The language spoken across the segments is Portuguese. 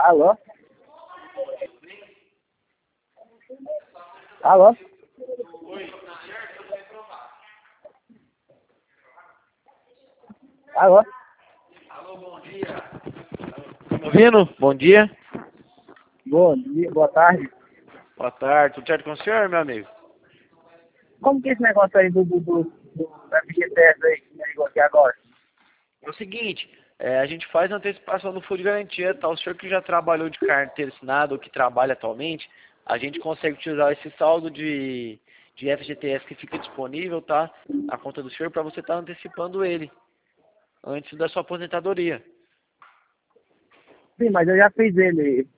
Alô? Alô? Alô? Alô, bom dia. Tá me ouvindo? Bom dia. Bom dia, boa tarde. Boa tarde. Tudo certo com o senhor, meu amigo? Como que é esse negócio aí do FGTS aí que me ligou aqui agora? É o seguinte, a gente faz antecipação do fundo de garantia, tá? O senhor que já trabalhou de carteira assinada ou que trabalha atualmente, a gente consegue utilizar esse saldo de FGTS que fica disponível, tá? Na conta do senhor para você estar antecipando ele antes da sua aposentadoria. Sim, mas eu já fiz ele.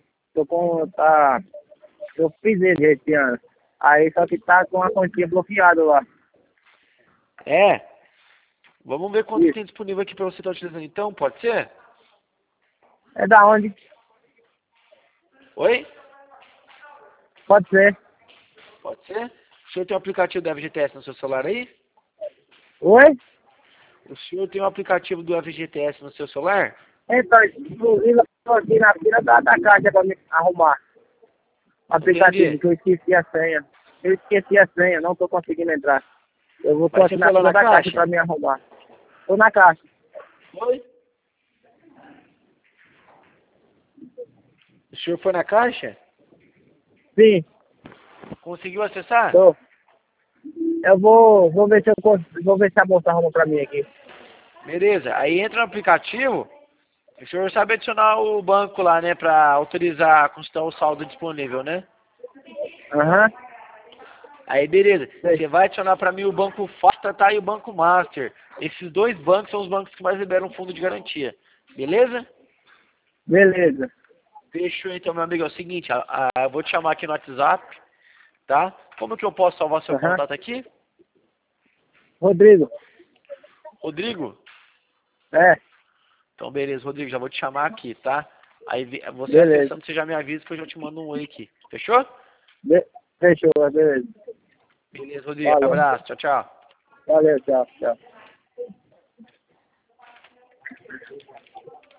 Eu fiz ele esse ano. Aí só que tá com a continha bloqueada lá. É? Vamos ver quanto Isso. tem disponível aqui para você estar utilizando então, pode ser? É da onde? Oi? Pode ser. Pode ser? O senhor tem o aplicativo do FGTS no seu celular aí? Oi? O senhor tem o aplicativo do FGTS no seu celular? Então, inclusive, eu tô aqui na fila da caixa pra me arrumar o aplicativo, Entendi. que eu esqueci a senha. Eu esqueci a senha, não tô conseguindo entrar. Tô Mas aqui você na foi lá fila na da caixa caixa? pra me arrumar. Tô na caixa. Foi. O senhor foi na caixa? Sim, Conseguiu acessar? tô. Vou ver se eu consigo, vou ver se a moça arruma pra mim aqui. Beleza. Aí entra no aplicativo. O senhor sabe adicionar o banco lá, né? Pra autorizar a consultar o saldo disponível, né? Aham. Aí, beleza. Sei. Você vai adicionar pra mim o banco Fasta, tá? E o banco Master. Esses dois bancos são os bancos que mais liberam fundo de garantia. Beleza? Beleza. Fechou então, meu amigo. É o seguinte, eu vou te chamar aqui no WhatsApp, tá? Como que eu posso salvar seu Aham. contato aqui? Rodrigo. Rodrigo? É, Então, beleza, Rodrigo, já vou te chamar aqui, tá? Aí você beleza. acessando, você já me avisa que eu já te mando um oi aqui. Fechou? Fechou, beleza. Beleza, Rodrigo. Falou. Abraço. Tchau, tchau. Valeu, tchau, tchau.